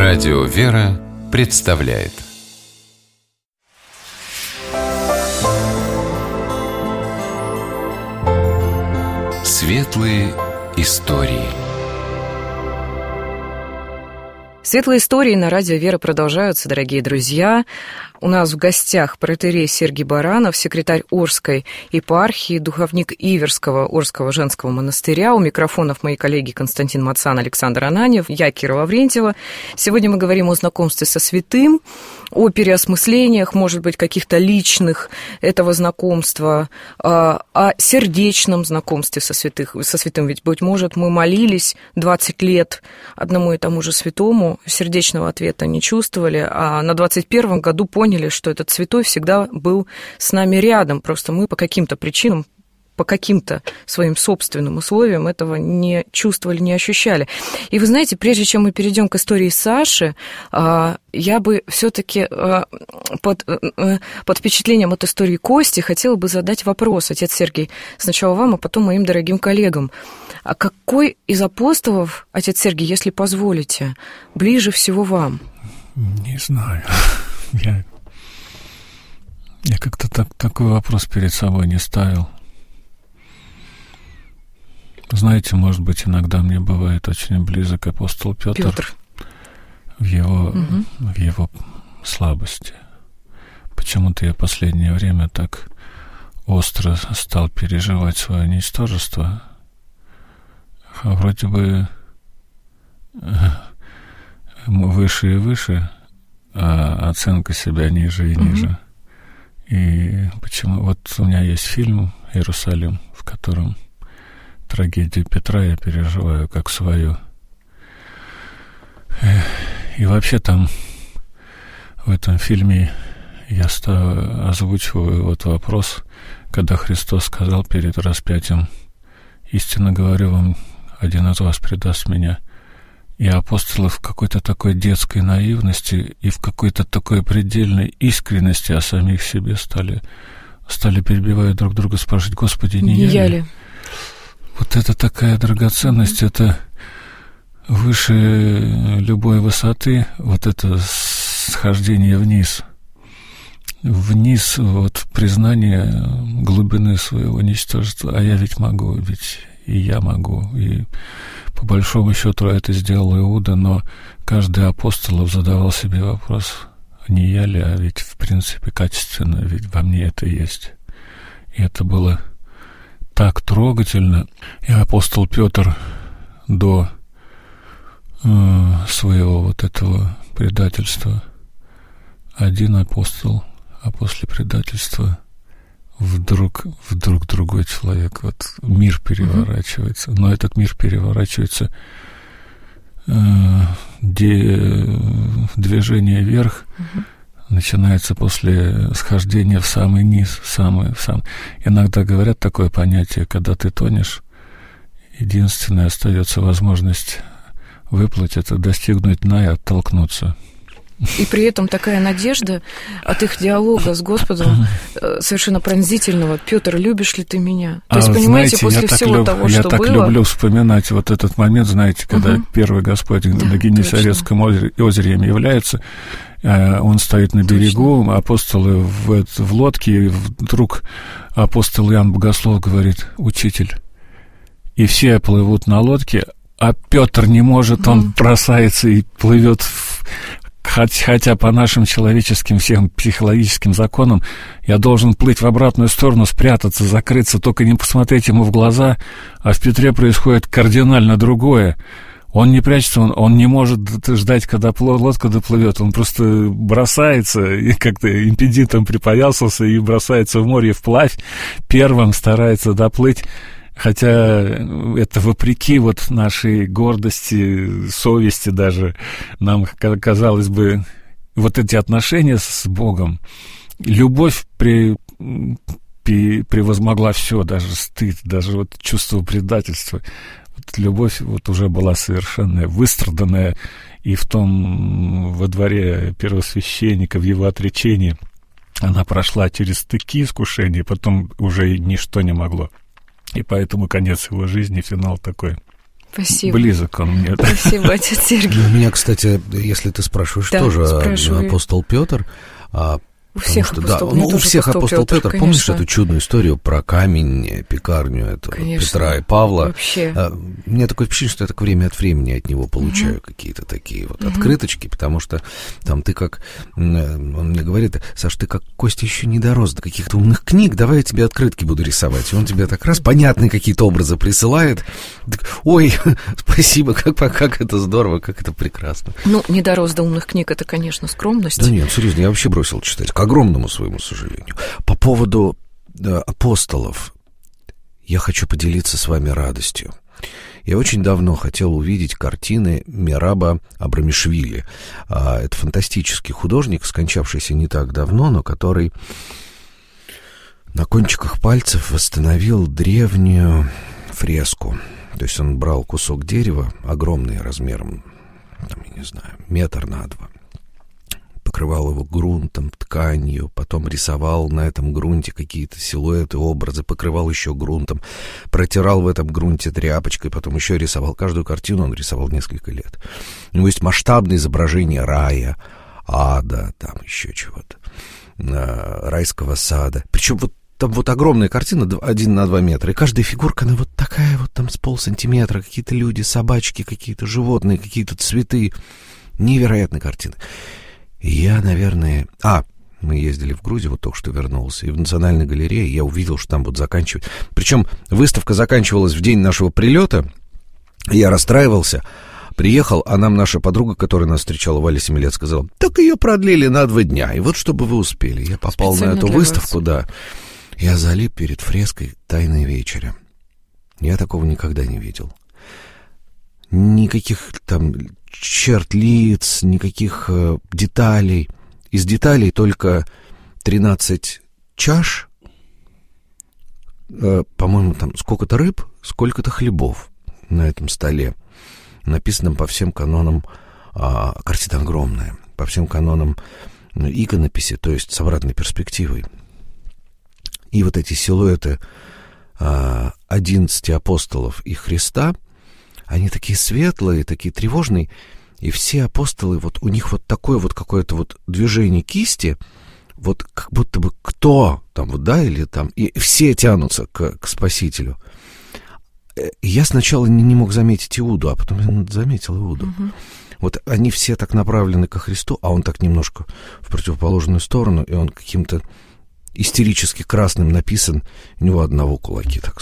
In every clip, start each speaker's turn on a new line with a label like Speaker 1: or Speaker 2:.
Speaker 1: Радио «Вера» представляет Светлые истории.
Speaker 2: Светлые истории на радио «Вера» продолжаются, дорогие друзья. У нас в гостях протоиерей Сергий Баранов, секретарь Орской епархии, духовник Иверского Орского женского монастыря. У микрофонов мои коллеги Константин Мацан, Александр Ананьев, я, Кира Лаврентьева. Сегодня мы говорим о знакомстве со святым, о переосмыслениях, может быть, каких-то личных этого знакомства, о сердечном знакомстве со святым. Ведь, быть может, мы молились 20 лет одному и тому же святому, сердечного ответа не чувствовали, а на 21-м году поняли, что этот святой всегда был с нами рядом. Просто мы по каким-то причинам, по каким-то своим собственным условиям этого не чувствовали, не ощущали. И вы знаете, прежде чем мы перейдем к истории Саши, я бы все-таки под впечатлением от истории Кости хотела бы задать вопрос, отец Сергий, сначала вам, а потом моим дорогим коллегам. А какой из апостолов, отец Сергий, если позволите, ближе всего вам?
Speaker 3: Не знаю. Я как-то такой вопрос перед собой не ставил. Знаете, может быть, иногда мне бывает очень близок апостол Петр. В его слабости. Почему-то я в последнее время так остро стал переживать свое ничтожество. Вроде бы выше и выше, а оценка себя ниже и ниже. И почему? Вот у меня есть фильм «Иерусалим», в котором трагедию Петра я переживаю как свою. И вообще там в этом фильме я озвучиваю вот вопрос, когда Христос сказал перед распятием: «Истинно говорю вам, один из вас предаст меня». И апостолы в какой-то такой детской наивности и в какой-то такой предельной искренности о самих себе стали перебивая друг друга, спрашивать: «Господи, не я ли?» Вот это такая драгоценность, это выше любой высоты, вот это схождение вниз, вот признание глубины своего ничтожества. А я ведь могу, ведь и я могу. И по большому счету это сделал Иуда, но каждый апостол задавал себе вопрос: не я ли, а ведь в принципе качественно, ведь во мне это есть. И это было так трогательно. И апостол Петр до своего вот этого предательства один апостол, а после предательства вдруг другой человек. Вот мир переворачивается. Но этот мир переворачивается, движение вверх начинается после схождения в самый низ, Иногда говорят такое понятие: когда ты тонешь, единственная остается возможность выплыть — это достигнуть дна и оттолкнуться.
Speaker 2: И при этом такая надежда от их диалога с Господом совершенно пронзительного: «Петр, любишь ли ты меня?» То есть, понимаете, знаете, после всего того, что было... Я так люблю вспоминать вот этот момент, знаете, когда первый Господь на Генесарецком озере им является, он стоит на берегу, апостолы в лодке, и вдруг апостол Иоанн Богослов говорит: «Учитель». И все плывут на лодке, а Петр не может, он бросается и плывет хотя по нашим человеческим всем психологическим законам я должен плыть в обратную сторону, спрятаться, закрыться, только не посмотреть ему в глаза, а в Петре происходит кардинально другое. Он не прячется, он не может ждать, когда лодка доплывет, он просто бросается, и как-то импедитом припоясался и бросается в море вплавь, первым старается доплыть. Хотя это вопреки вот нашей гордости, совести даже. Нам, казалось бы, вот эти отношения с Богом, любовь превозмогла все, даже стыд, даже вот чувство предательства. Вот любовь вот уже была совершенная, выстраданная, и во дворе первосвященника, в его отречении, она прошла через такие искушения, потом уже ничто не могло. И поэтому конец его жизни, финал такой.
Speaker 3: близок он мне.
Speaker 2: Спасибо, отец Сергий.
Speaker 4: У меня, кстати, если ты спрашиваешь, тоже апостол Петр.
Speaker 2: У всех
Speaker 4: апостол Петр.
Speaker 2: Конечно.
Speaker 4: Помнишь эту чудную историю про камень, пекарню этого Петра и Павла?
Speaker 2: Вообще.
Speaker 4: У меня такое впечатление, что я так время от времени от него получаю какие-то такие вот открыточки, потому что там ты как... Он мне говорит: Саш, ты как Костя еще не дорос до каких-то умных книг, давай я тебе открытки буду рисовать. И он тебе так раз понятные какие-то образы присылает. Ой, спасибо, как это здорово, как это прекрасно.
Speaker 2: Не дорос до умных книг, это, конечно, скромность.
Speaker 4: Да нет, серьезно, я вообще бросил читать, к огромному своему сожалению. По поводу апостолов я хочу поделиться с вами радостью. Я очень давно хотел увидеть картины Мераба Абрамишвили. Это фантастический художник, скончавшийся не так давно, но который на кончиках пальцев восстановил древнюю фреску. То есть он брал кусок дерева, огромный размером, я не знаю, 1 метр на 2, покрывал его грунтом, тканью, потом рисовал на этом грунте какие-то силуэты, образы, покрывал еще грунтом, протирал в этом грунте тряпочкой, потом еще рисовал. Каждую картину он рисовал несколько лет. У него есть масштабное изображение рая, ада, там еще чего-то, райского сада. Причем там огромная картина 1 на 2 метра, и каждая фигурка, она вот такая вот там с полсантиметра, какие-то люди, собачки, какие-то животные, какие-то цветы. Невероятная картина. Я, наверное... мы ездили в Грузию, только что вернулся, и в Национальной галерее я увидел, что там будут заканчивать. Причем выставка заканчивалась в день нашего прилета, я расстраивался, приехал, а нам наша подруга, которая нас встречала, Валя Семилет, сказала: так ее продлили на 2 дня, и вот чтобы вы успели. Я попал специально на эту выставку, да. Я залип перед фреской «Тайной вечери». Я такого никогда не видел. Никаких там черт лиц, никаких деталей. Из деталей только 13 чаш, по-моему, там сколько-то рыб, сколько-то хлебов на этом столе, написанном по всем канонам, картина огромная, по всем канонам иконописи, то есть с обратной перспективой. И вот эти силуэты 11 апостолов и Христа, они такие светлые, такие тревожные, и все апостолы, у них такое какое-то движение кисти, как будто бы кто там, или там, и все тянутся к Спасителю. И я сначала не мог заметить Иуду, а потом я заметил Иуду. Они все так направлены ко Христу, а он так немножко в противоположную сторону, и он каким-то истерически красным написан, у него одного кулаки так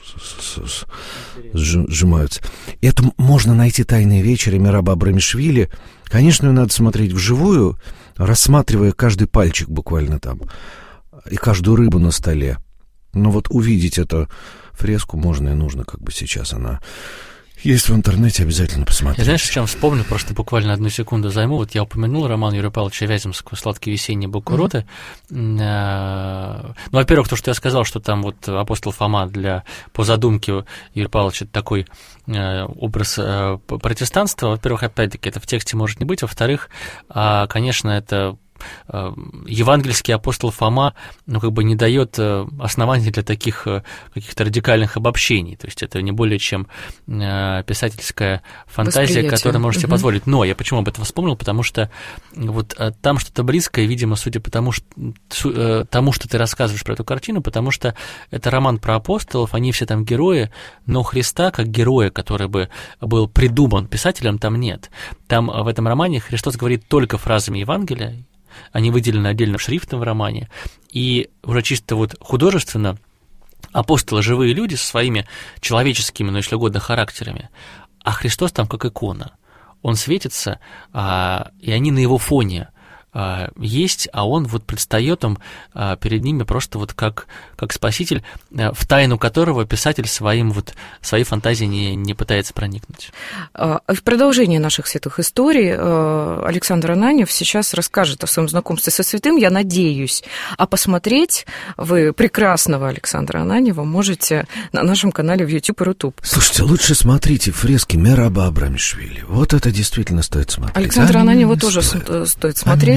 Speaker 4: сжимаются. Это можно найти «Тайные вечери» Мераба Абрамишвили. Конечно, ее надо смотреть вживую, рассматривая каждый пальчик буквально там и каждую рыбу на столе. Но увидеть эту фреску можно и нужно, сейчас она есть в интернете, обязательно посмотреть.
Speaker 5: Я, знаешь, о чем вспомню, просто буквально 1 секунду займу. Я упомянул роман Юрия Павловича Вяземского «Сладкие весенние букуроты». Во-первых, то, что я сказал, что там апостол Фома по задумке Юрия Павловича такой образ протестанства. Во-первых, опять-таки, это в тексте может не быть. Во-вторых, конечно, это евангельский апостол Фома, не дает оснований для таких каких-то радикальных обобщений. То есть это не более чем писательская фантазия, которую можно себе позволить. Но я почему об этом вспомнил? Потому что там что-то близкое, видимо, судя по тому, что ты рассказываешь про эту картину, потому что это роман про апостолов, они все там герои, но Христа как героя, который бы был придуман писателем, там нет. Там в этом романе Христос говорит только фразами Евангелия, они выделены отдельно шрифтом в романе, и уже чисто художественно апостолы — живые люди со своими человеческими, но если угодно, характерами, а Христос там как икона. Он светится, и они на его фоне есть, а он предстает им перед ними просто как спаситель, в тайну которого писатель своей фантазией не пытается проникнуть.
Speaker 2: В продолжение наших святых историй Александр Ананьев сейчас расскажет о своем знакомстве со святым, я надеюсь. А посмотреть вы прекрасного Александра Ананьева можете на нашем канале в YouTube и Рутуб.
Speaker 4: Слушайте, лучше смотрите фрески Мераба Абрамишвили. Это действительно стоит смотреть.
Speaker 2: Александра Ананьева тоже стоит смотреть.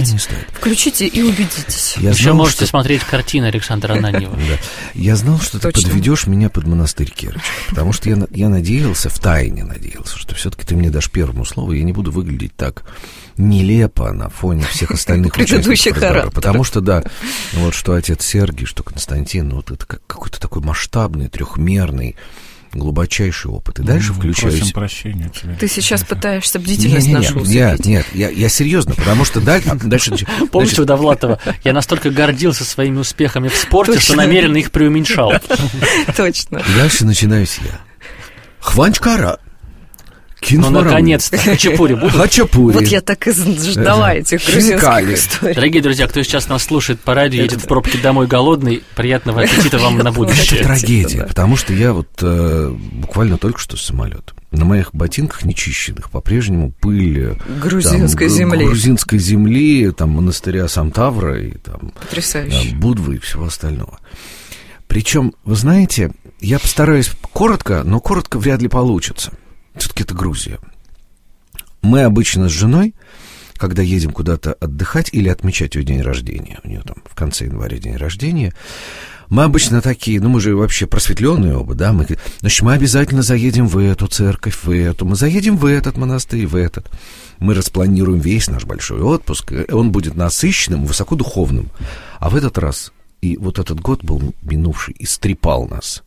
Speaker 2: смотреть. Включите и убедитесь.
Speaker 5: Еще можете смотреть картины Александра Ананьева.
Speaker 4: Я знал, что ты подведешь меня под монастырь Керчь, потому что я надеялся, втайне надеялся, что все-таки ты мне дашь первому слову, и я не буду выглядеть так нелепо на фоне всех остальных участников разговора. Потому что, да, вот что отец Сергий, что Константин, вот это какой-то такой масштабный, трехмерный, глубочайший опыт. И дальше включаюсь...
Speaker 3: Просим прощения тебе.
Speaker 2: Ты сейчас пытаешься бдительность нашу усыпить.
Speaker 4: Нет, я серьезно, потому что дальше...
Speaker 5: Помните у Довлатова, я настолько гордился своими успехами в спорте, что намеренно их преуменьшал.
Speaker 2: Точно.
Speaker 4: И дальше начинаюсь я. Хванчкара.
Speaker 5: Ну, наконец-то, хачапури будут?
Speaker 4: Хачапури.
Speaker 2: Вот я так и ждала этих грузинских историй.
Speaker 5: Дорогие друзья, кто сейчас нас слушает по радио, едет в пробке домой голодный, приятного аппетита вам на будущее.
Speaker 4: Это трагедия, потому что я вот буквально только что с самолета. На моих ботинках нечищенных по-прежнему пыль
Speaker 2: грузинской
Speaker 4: земли, там монастыря Самтавра и там Будвы и всего остального. Причем, вы знаете, я постараюсь коротко, но коротко вряд ли получится. Все-таки это Грузия. Мы обычно с женой, когда едем куда-то отдыхать или отмечать ее день рождения, у нее там в конце января день рождения, мы обычно такие, мы же вообще просветленные оба, да, значит, мы обязательно заедем в эту церковь, в эту, мы заедем в этот монастырь, в этот. Мы распланируем весь наш большой отпуск, он будет насыщенным, высокодуховным. А в этот раз, и вот этот год был минувший, истрепал нас.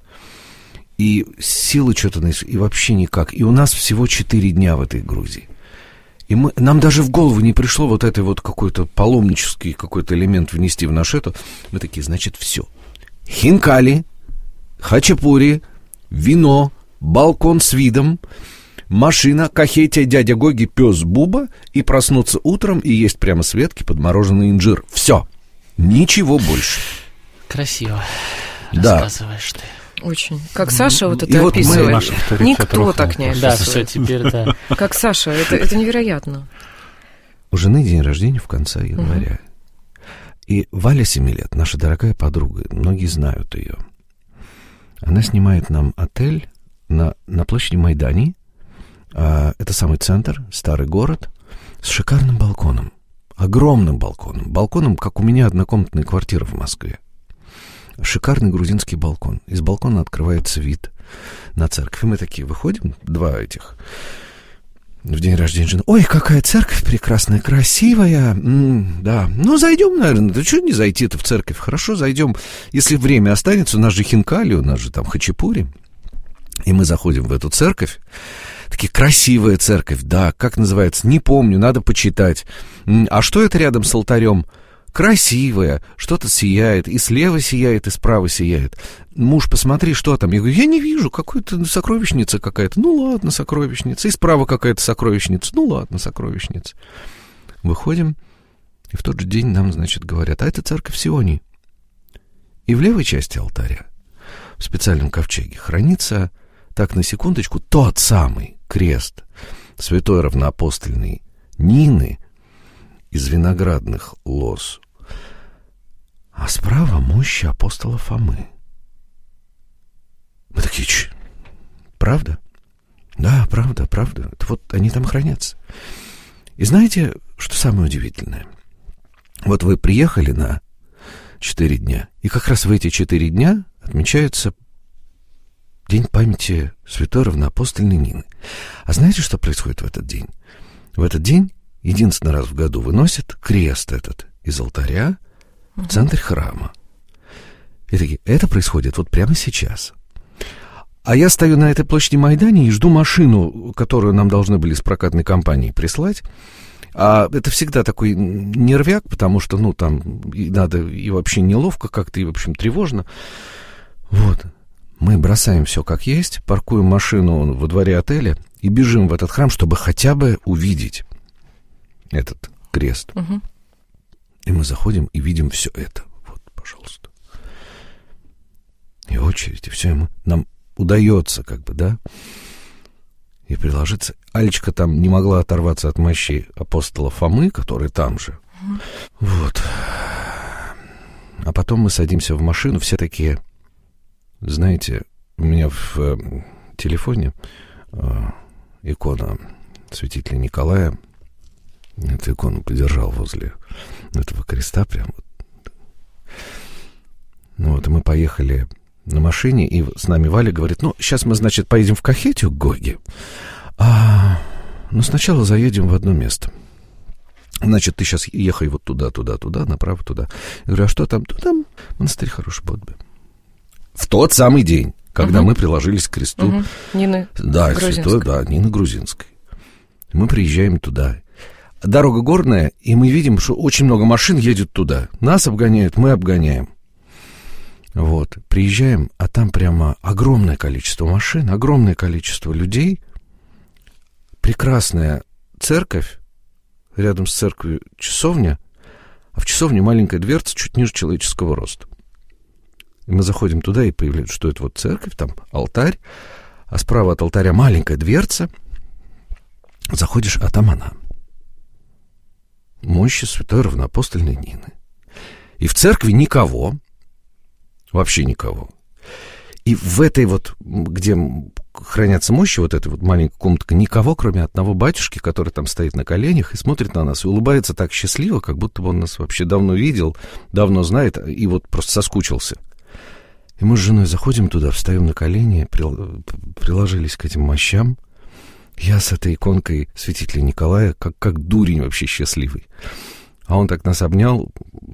Speaker 4: И силы что-то, и вообще никак. И у нас всего 4 дня в этой Грузии. И нам даже в голову не пришло вот это вот какой-то паломнический какой-то элемент внести в наш это. Мы такие, значит, все. Хинкали, хачапури, вино, балкон с видом, машина, кахетия, дядя Гоги, пес Буба, и проснуться утром и есть прямо с ветки подмороженный инжир. Все. Ничего больше.
Speaker 5: Красиво.
Speaker 4: Да.
Speaker 5: Рассказываешь ты.
Speaker 2: Очень. Как Саша вот это описывает. Никто так не описывает.
Speaker 5: Да, все, теперь, да.
Speaker 2: Как Саша, это невероятно.
Speaker 4: У жены день рождения в конце января. И Валя 7 лет, наша дорогая подруга, многие знают ее. Она снимает нам отель на площади Майдани. Это самый центр, старый город, с шикарным балконом. Огромным балконом. Балконом, как у меня однокомнатная квартира в Москве. Шикарный грузинский балкон. Из балкона открывается вид на церковь. И мы такие выходим, два этих, в день рождения жены. Ой, какая церковь прекрасная, красивая. Да, ну зайдем, наверное. Да что не зайти-то в церковь? Хорошо, зайдем. Если время останется, у нас же хинкали, у нас же там хачапури. И мы заходим в эту церковь. Такие красивая церковь, да, как называется, не помню, надо почитать. А что это рядом с алтарем? Красивая, что-то сияет, и слева сияет, и справа сияет. Муж, посмотри, что там. Я говорю, я не вижу, какая-то сокровищница какая-то. Ну ладно, сокровищница. И справа какая-то сокровищница. Ну ладно, сокровищница. Выходим, и в тот же день нам, значит, говорят, а это церковь Сиони. И в левой части алтаря, в специальном ковчеге, хранится, так на секундочку, тот самый крест святой равноапостольной Нины из виноградных лоз. А справа мощи апостола Фомы. Мы такие, правда? Да, правда. Это вот они там хранятся. И знаете, что самое удивительное? Вот вы приехали на 4 дня, и как раз в эти 4 дня отмечается День памяти святой равноапостольной Нины. А знаете, что происходит в этот день? В этот день единственный раз в году выносят крест этот из алтаря в центр храма. И такие, это происходит вот прямо сейчас. А я стою на этой площади Майдани и жду машину, которую нам должны были с прокатной компанией прислать. А это всегда такой нервяк, потому что, там и надо, и вообще неловко как-то, и, в общем, тревожно. Вот. Мы бросаем все как есть, паркуем машину во дворе отеля и бежим в этот храм, чтобы хотя бы увидеть этот крест.
Speaker 2: Угу.
Speaker 4: И мы заходим и видим все это. Вот, пожалуйста. И очередь, и все. Нам удается, и приложиться. Алечка там не могла оторваться от мощей апостола Фомы, который там же.
Speaker 2: Угу.
Speaker 4: Вот. А потом мы садимся в машину, все такие... Знаете, у меня в телефоне икона святителя Николая эту икону подержал возле этого креста прямо. Ну вот, и мы поехали на машине, и с нами Валя говорит, ну, сейчас мы, значит, поедем в Кахетию к Гоге, но сначала заедем в одно место. Значит, ты сейчас ехай вот туда, направо туда. Я говорю, а что там? Ну, там монастырь хороший Бодбе. В тот самый день, когда мы приложились к кресту.
Speaker 2: Нины
Speaker 4: Грузинской. Нины Грузинской. Мы приезжаем туда. Дорога горная, и мы видим, что очень много машин едет туда. Нас обгоняют, мы обгоняем. Вот, приезжаем, а там прямо огромное количество машин, огромное количество людей. Прекрасная церковь, рядом с церковью часовня, а в часовне маленькая дверца чуть ниже человеческого роста. И мы заходим туда, и появляется, что это вот церковь, там алтарь, а справа от алтаря маленькая дверца. Заходишь, а там она. Мощи святой равноапостольной Нины. И в церкви никого, вообще никого. И в этой вот, где хранятся мощи, вот этой вот маленькой комнатке, никого, кроме одного батюшки, который там стоит на коленях и смотрит на нас, и улыбается так счастливо, как будто бы он нас вообще давно видел, давно знает, и вот просто соскучился. И мы с женой заходим туда, встаем на колени, приложились к этим мощам. Я с этой иконкой святителя Николая, как дурень вообще счастливый. А он так нас обнял,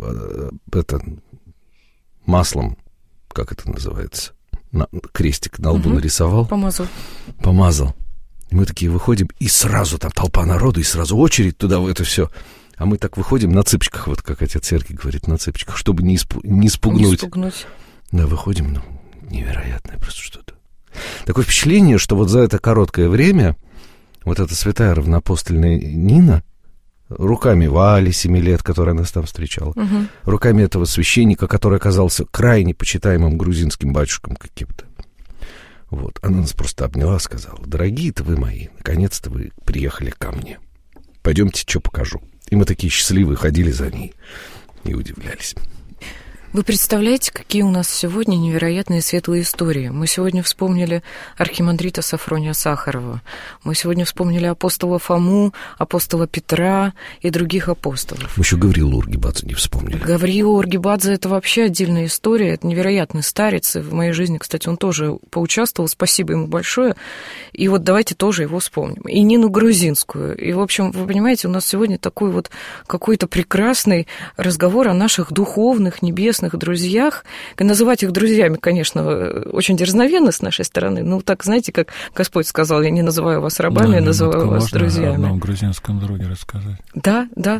Speaker 4: маслом, как это называется, крестик на лбу нарисовал. Помазал. И мы такие выходим, и сразу там толпа народу, и сразу очередь туда, в это все. А мы так выходим на цыпочках, вот как отец Сергий говорит, на цыпочках, чтобы не спугнуть. Да, выходим, невероятное просто что-то. Такое впечатление, что вот за это короткое время вот эта святая равноапостольная Нина руками Вали, 7 лет, которая нас там встречала, руками этого священника, который оказался крайне почитаемым грузинским батюшком каким-то. Вот, она нас просто обняла, сказала, дорогие-то вы мои, наконец-то вы приехали ко мне. Пойдемте, что покажу. И мы такие счастливые ходили за ней и удивлялись.
Speaker 2: Вы представляете, какие у нас сегодня невероятные светлые истории. Мы сегодня вспомнили архимандрита Сафрония Сахарова. Мы сегодня вспомнили апостола Фому, апостола Петра и других апостолов.
Speaker 4: Мы еще Гавриила Ургибадзе не вспомнили.
Speaker 2: Гавриила Ургибадзе — это вообще отдельная история. Это невероятный старец. И в моей жизни, кстати, он тоже поучаствовал. Спасибо ему большое. И вот давайте тоже его вспомним. И Нину Грузинскую. И, в общем, вы понимаете, у нас сегодня такой вот какой-то прекрасный разговор о наших духовных, небесных друзьях. Называть их друзьями, конечно, очень дерзновенно с нашей стороны. Ну, так, знаете, как Господь сказал, я не называю вас рабами, я называю вас друзьями.
Speaker 3: Можно о одном грузинском друге рассказать.
Speaker 2: Да, да.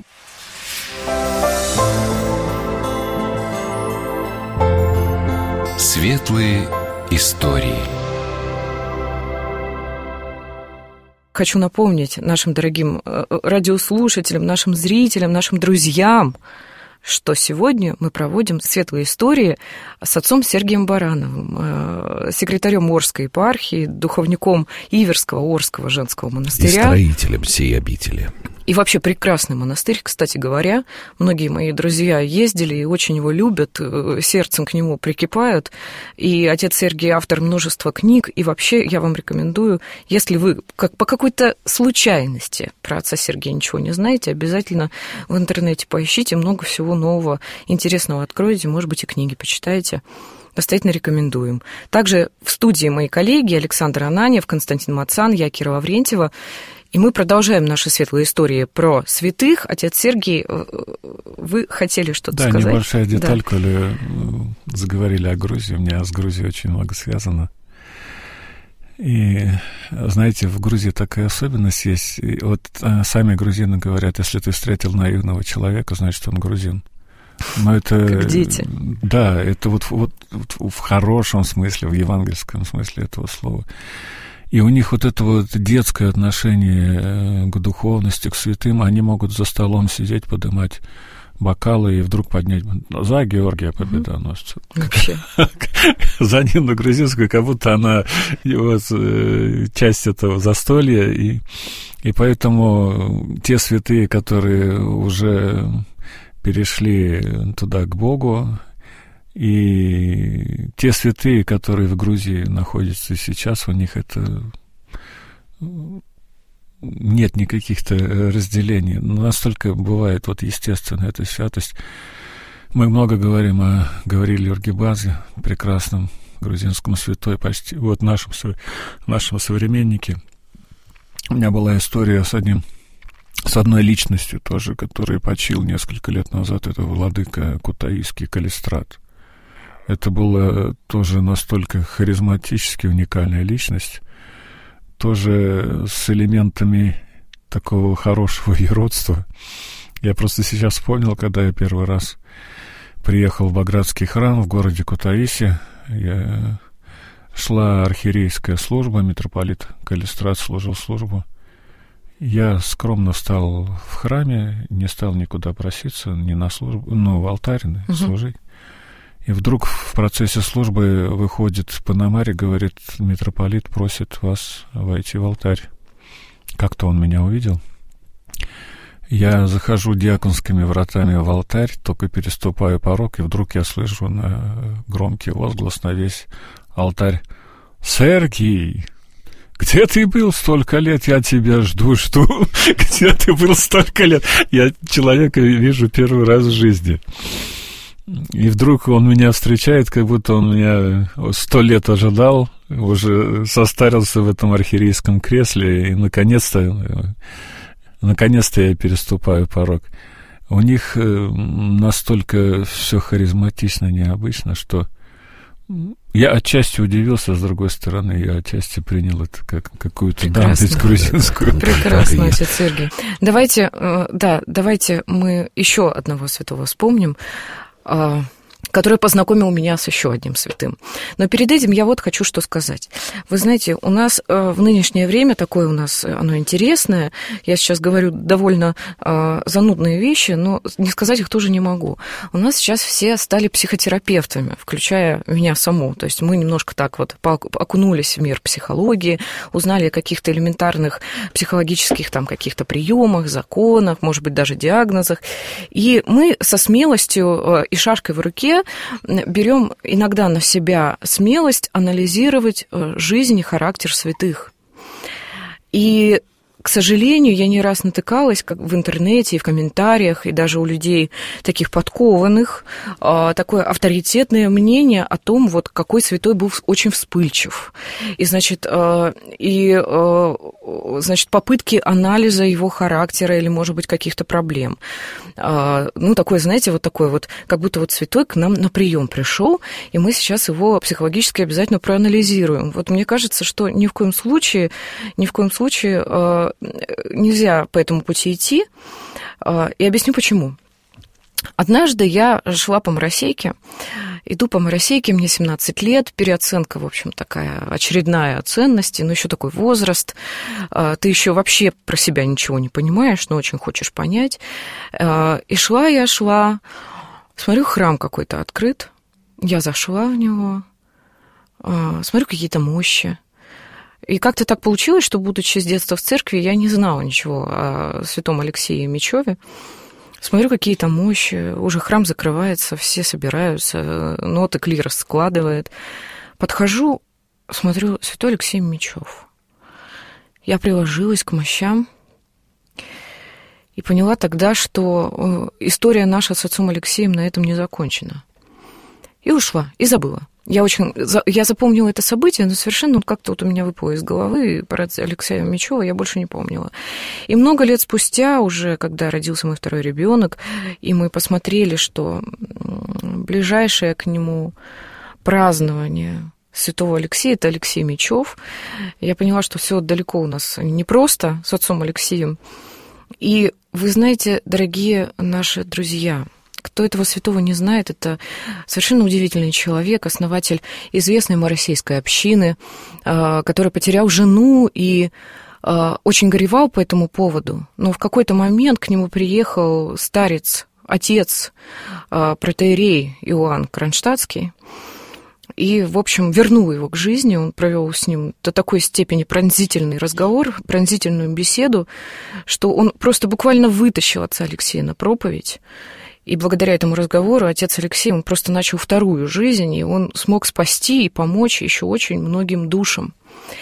Speaker 1: Светлые истории.
Speaker 2: Хочу напомнить нашим дорогим радиослушателям, нашим зрителям, нашим друзьям, что сегодня мы проводим светлые истории с отцом Сергием Барановым, секретарем Орской епархии, духовником Иверского Орского женского монастыря.
Speaker 4: И строителем сей обители.
Speaker 2: И вообще прекрасный монастырь, кстати говоря. Многие мои друзья ездили и очень его любят, сердцем к нему прикипают. И отец Сергий автор множества книг. И вообще я вам рекомендую, если вы по какой-то случайности про отца Сергия ничего не знаете, обязательно в интернете поищите, много всего нового, интересного откроете, может быть, и книги почитаете. Настоятельно рекомендуем. Также в студии мои коллеги Александр Ананьев, Константин Мацан, я, Кира Лаврентьева. И мы продолжаем наши светлые истории про святых. Отец Сергий, вы хотели что-то сказать?
Speaker 3: Да, небольшая деталь, коли заговорили о Грузии. У меня с Грузией очень много связано. И, знаете, в Грузии такая особенность есть. И вот сами грузины говорят, если ты встретил наивного человека, значит, он грузин. Но это...
Speaker 2: Как дети.
Speaker 3: Да, это вот в хорошем смысле, в евангельском смысле этого слова. И у них вот это вот детское отношение к духовности, к святым, они могут за столом сидеть, поднимать бокалы и вдруг поднять за Георгия Победоносца.
Speaker 2: Вообще.
Speaker 3: За Нину Грузинскую, как будто она часть этого застолья. И поэтому те святые, которые уже перешли туда к Богу, и те святые, которые в Грузии находятся сейчас, у них это нет никаких-то разделений. Настолько бывает вот естественно эта святость. Мы много говорили о Гебазе, прекрасном грузинском святой, почти вот нашем современнике. У меня была история с одной личностью тоже, который почил несколько лет назад, это владыка Кутаисский Калистрат. Это была тоже настолько харизматически уникальная личность, тоже с элементами такого хорошего иродства. Я просто сейчас вспомнил, когда я первый раз приехал в Багратский храм в городе Кутаиси, шла архиерейская служба, митрополит Калистрат служил службу. Я скромно встал в храме, не стал никуда проситься, ни на службу, в алтарь служить. И вдруг в процессе службы выходит Пономарь и говорит: митрополит просит вас войти в алтарь. Как-то он меня увидел. Я захожу диаконскими вратами в алтарь, только переступаю порог, и вдруг я слышу громкий возглас на весь алтарь: «Сергий, где ты был столько лет? Я тебя жду. Где ты был столько лет? Я человека вижу первый раз в жизни». И вдруг он меня встречает, как будто он меня 100 лет ожидал, уже состарился в этом архиерейском кресле, и наконец-то я переступаю порог. У них настолько все харизматично, необычно, что я отчасти удивился, с другой стороны, я отчасти принял это как какую-то данность грузинскую.
Speaker 2: Прекрасно, отец Сергий. Давайте мы еще одного святого вспомним, который познакомил меня с еще одним святым. Но перед этим я вот хочу что сказать. Вы знаете, у нас в нынешнее время такое оно интересное. Я сейчас говорю довольно занудные вещи, но не сказать их тоже не могу. У нас сейчас все стали психотерапевтами, включая меня саму. То есть мы немножко так вот окунулись в мир психологии, узнали о каких-то элементарных психологических там каких-то приемах, законах, может быть, даже диагнозах. И мы со смелостью и шашкой в руке берем иногда на себя смелость анализировать жизнь и характер святых. И, к сожалению, я не раз натыкалась как в интернете и в комментариях, и даже у людей таких подкованных, такое авторитетное мнение о том, вот какой святой был очень вспыльчив. И, значит, попытки анализа его характера или, может быть, каких-то проблем. Такое, знаете, вот такое вот, как будто вот святой к нам на прием пришел, и мы сейчас его психологически обязательно проанализируем. Вот мне кажется, что ни в коем случае нельзя по этому пути идти, и объясню почему. Однажды я шла по Моросейке, иду по Моросейке, мне 17 лет, переоценка, в общем, такая очередная ценности, но еще такой возраст, ты еще вообще про себя ничего не понимаешь, но очень хочешь понять. И шла, смотрю, храм какой-то открыт, я зашла в него, смотрю, какие-то мощи. И как-то так получилось, что, будучи с детства в церкви, я не знала ничего о святом Алексее Мечеве. Смотрю, какие-то мощи, уже храм закрывается, все собираются, ноты клир складывает. Подхожу, смотрю, святой Алексей Мечев. Я приложилась к мощам и поняла тогда, что история наша с отцом Алексеем на этом не закончена. И ушла, и забыла. Я запомнила это событие, но совершенно как-то вот у меня выпало из головы, про Алексея Мечева я больше не помнила. И много лет спустя, уже когда родился мой второй ребенок, и мы посмотрели, что ближайшее к нему празднование святого Алексея — это Алексей Мечев, я поняла, что все далеко у нас непросто с отцом Алексеем. И вы знаете, дорогие наши друзья, кто этого святого не знает, это совершенно удивительный человек, основатель известной Моросейской общины, который потерял жену и очень горевал по этому поводу. Но в какой-то момент к нему приехал старец, отец, протоиерей Иоанн Кронштадтский, и, в общем, вернул его к жизни. Он провел с ним до такой степени пронзительный разговор, пронзительную беседу, что он просто буквально вытащил отца Алексея на проповедь. И благодаря этому разговору отец Алексей, он просто начал вторую жизнь, и он смог спасти и помочь еще очень многим душам.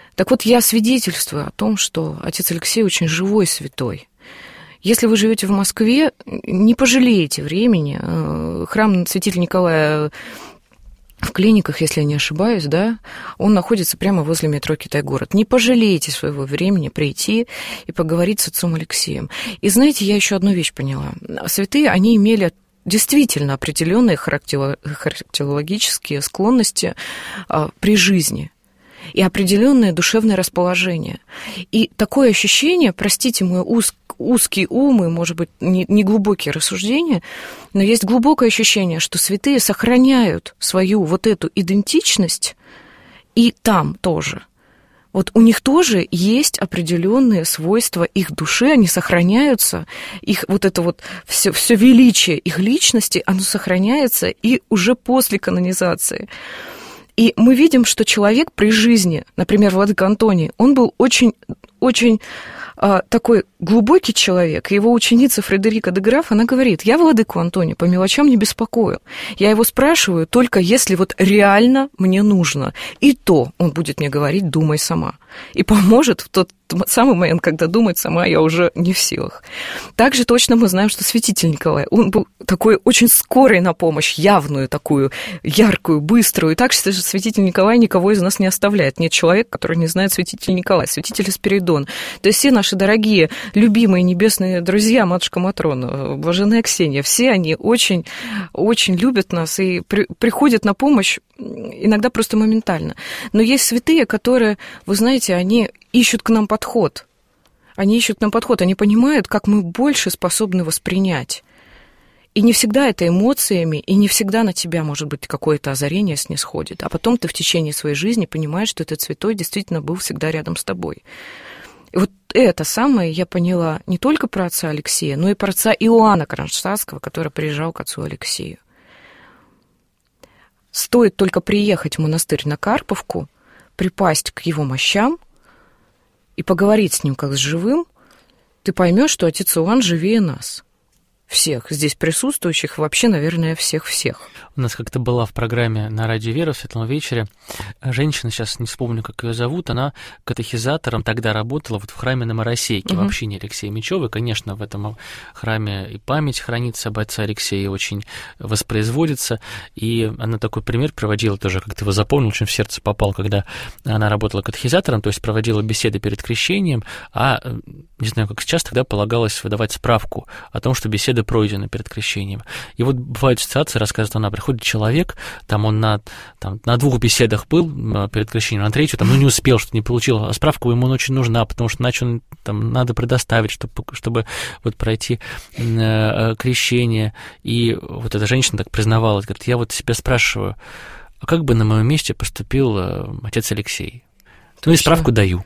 Speaker 2: Так вот, я свидетельствую о том, что отец Алексей очень живой святой. Если вы живете в Москве, не пожалеете времени. Храм святителя Николая в Клиниках, если я не ошибаюсь, да, он находится прямо возле метро Китай-город. Не пожалейте своего времени прийти и поговорить с отцом Алексеем. И знаете, я еще одну вещь поняла. Святые, они имели действительно определенные характерологические склонности при жизни и определенное душевное расположение. И такое ощущение, простите мой узкий ум и, может быть, не глубокие рассуждения, но есть глубокое ощущение, что святые сохраняют свою вот эту идентичность и там тоже. Вот у них тоже есть определенные свойства их души, они сохраняются, их вот это вот все величие их личности, оно сохраняется и уже после канонизации. И мы видим, что человек при жизни, например, владыка Антоний, он был очень такой глубокий человек. Его ученица Фредерика де Граф, она говорит: я владыку Антония по мелочам не беспокою. Я его спрашиваю только если вот реально мне нужно. И то он будет мне говорить: думай сама. И поможет в тот самый момент, когда думать сама я уже не в силах. Также точно мы знаем, что святитель Николай, он был такой очень скорый на помощь, явную такую, яркую, быструю. И так что святитель Николай никого из нас не оставляет. Нет человека, который не знает святитель Николай, святитель Спиридон. То есть все наши дорогие, любимые небесные друзья, матушка Матрона, блаженная Ксения, все они очень, очень любят нас и приходят на помощь иногда просто моментально. Но есть святые, которые, вы знаете, они ищут к нам подход. Они ищут к нам подход, они понимают, как мы больше способны воспринять. И не всегда это эмоциями, и не всегда на тебя, может быть, какое-то озарение снисходит. А потом ты в течение своей жизни понимаешь, что этот святой действительно был всегда рядом с тобой. И вот это самое я поняла не только про отца Алексея, но и про отца Иоанна Кронштадтского, который приезжал к отцу Алексею. Стоит только приехать в монастырь на Карповку, припасть к его мощам и поговорить с ним как с живым, ты поймешь, что отец Иоанн живее нас. Всех здесь присутствующих, вообще, наверное, всех-всех.
Speaker 5: У нас как-то была в программе на Радио Вера в Светлом вечере женщина, сейчас не вспомню, как ее зовут, она катехизатором тогда работала вот в храме на Моросейке, в общине Алексея Мечева. Конечно, в этом храме и память хранится об отце Алексее, очень воспроизводится. И она такой пример проводила тоже, как ты его запомнил, очень в сердце попал, когда она работала катехизатором, то есть проводила беседы перед крещением, а, не знаю, как сейчас, тогда полагалось выдавать справку о том, что беседа пройдены перед крещением. И вот бывают ситуации, рассказывает она, приходит человек, там он на 2 беседах был перед крещением, на 3 там, не успел, что не получил, а справка ему очень нужна, потому что иначе там надо предоставить, чтобы вот пройти крещение. И вот эта женщина так признавалась, говорит: я вот себя спрашиваю, а как бы на моем месте поступил отец Алексей? Ну и справку даю.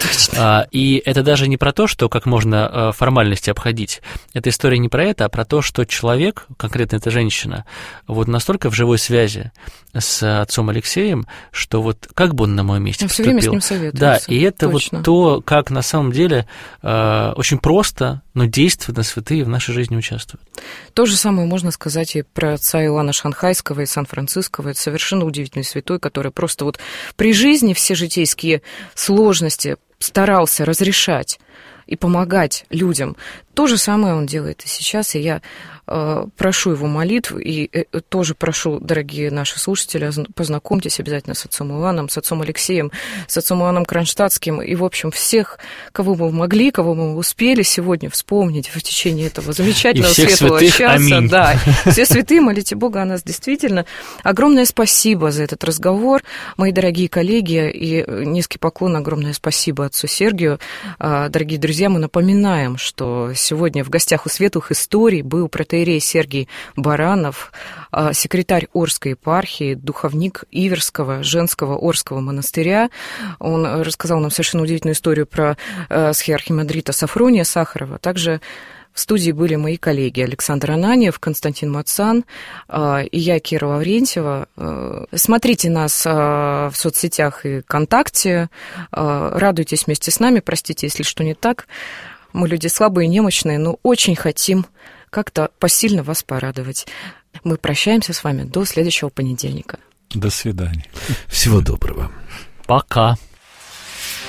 Speaker 5: И это даже не про то, что как можно формальности обходить. Эта история не про это, а про то, что человек, конкретно эта женщина, вот настолько в живой связи с отцом Алексеем, что вот как бы он на моем месте поступил.
Speaker 2: Все время с ним советуется.
Speaker 5: Да, и это
Speaker 2: точно.
Speaker 5: Вот то, как на самом деле очень просто, но действенно святые в нашей жизни участвуют.
Speaker 2: То же самое можно сказать и про отца Иоанна Шанхайского и Сан-Франциского. Это совершенно удивительный святой, который просто вот при жизни все житейские сложности старался разрешать и помогать людям. То же самое он делает и сейчас, и я прошу его молитв, и тоже прошу, дорогие наши слушатели, познакомьтесь обязательно с отцом Иоанном, с отцом Алексеем, с отцом Иоанном Кронштадтским, и, в общем, всех, кого мы могли, кого мы успели сегодня вспомнить в течение этого замечательного светлого
Speaker 5: святых,
Speaker 2: часа.
Speaker 5: аминь.
Speaker 2: Да, все святые, молите Бога о нас действительно. Огромное спасибо за этот разговор, мои дорогие коллеги, и низкий поклон, огромное спасибо отцу Сергию. Дорогие друзья, мы напоминаем, что сегодня в гостях у Светлых Историй был протоиерей Сергий Баранов, секретарь Орской епархии, духовник Иверского женского Орского монастыря. Он рассказал нам совершенно удивительную историю про схиархимандрита Сафрония Сахарова. Также в студии были мои коллеги Александр Ананьев, Константин Мацан и я, Кира Лаврентьева. Смотрите нас в соцсетях и ВКонтакте, радуйтесь вместе с нами, простите, если что не так. Мы люди слабые, немощные, но очень хотим как-то посильно вас порадовать. Мы прощаемся с вами до следующего понедельника.
Speaker 3: До свидания.
Speaker 4: Всего доброго.
Speaker 5: Пока.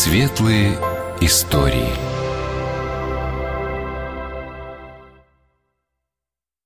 Speaker 1: Светлые истории.